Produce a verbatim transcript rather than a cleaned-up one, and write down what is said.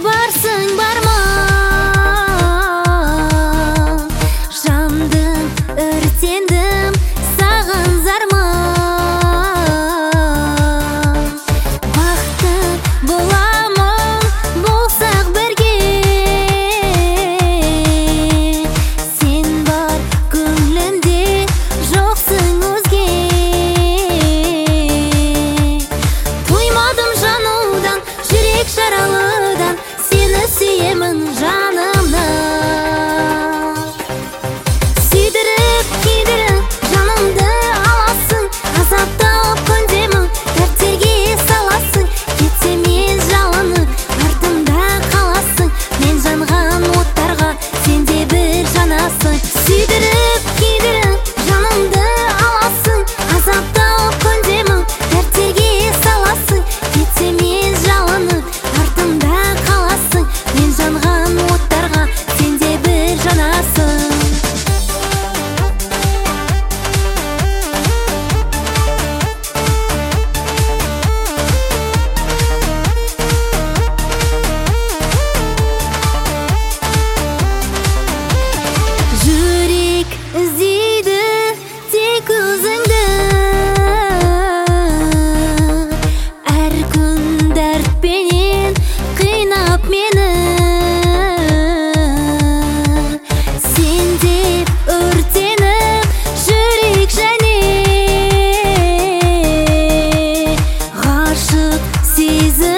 барсың барма, жандым, өртендім саған зарма. Бақытты боламын болсақ бірге, сен бар көңлімде жоқсың өзге. Тоймадым жанудан, жүрек жаралыдан, сені сүйемін жанымнан. Сүйдіріп, күйдіріп, жанымды аласың, азаптап көндемін, дерттерге саласың. Кетсем мен жалынып, артымда қаласың, мен жанған оттарға сен де бір жанасың. Сүйдіріп, күйдіріп, жанымды аласың, азаптап көндемін, дерттерге саласың. Кетсем мен жалынып, артымда қаласың, мен жанған оттарға сен де бір жанасың. Жүрек іздейді тек өзіңді, әр күн дәртпенен қинап мені. Сен деп өртеніп жүрек және ғашық сезім